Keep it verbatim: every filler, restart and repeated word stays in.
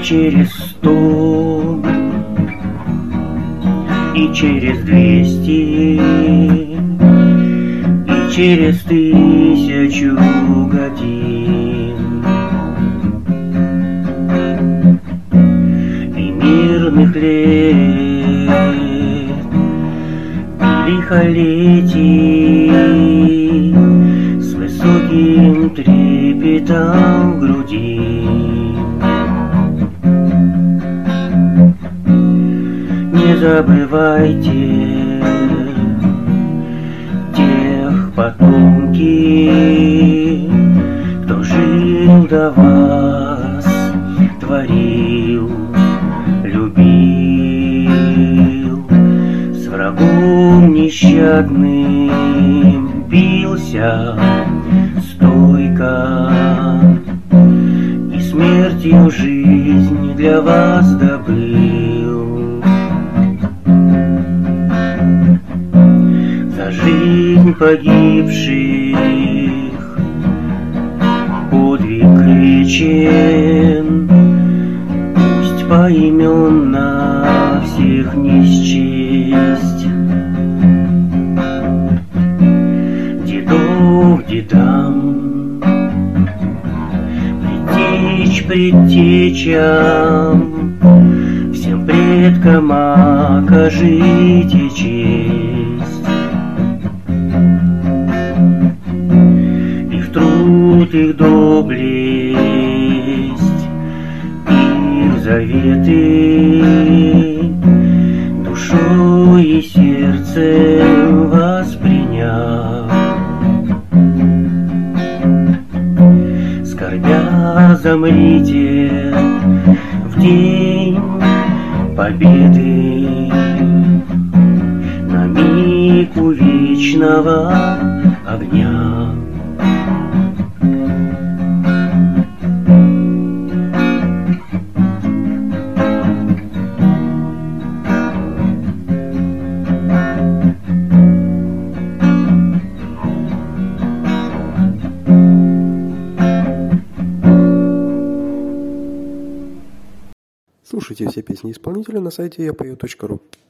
через сто, и через двести, и через тысячу годин, и мирных лет, и лихолетий, с высоким трепетом в груди. Не забывайте тех потомки, кто жил до вас, творил, любил, с врагом нещадным бился стойко, и смертью жизнь для вас добыл. За жизнь погибших подвиг вечен, пусть поименно всех не счесть. Дедов дедам, предтеч предтечам, всем предкам окажите честь. Их труд, их доблесть, их заветы душой и сердцем восприняв, скорбя замрите в день победы, на миг у вечного огня. Слушайте все песни исполнителя на сайте я пою точка ру.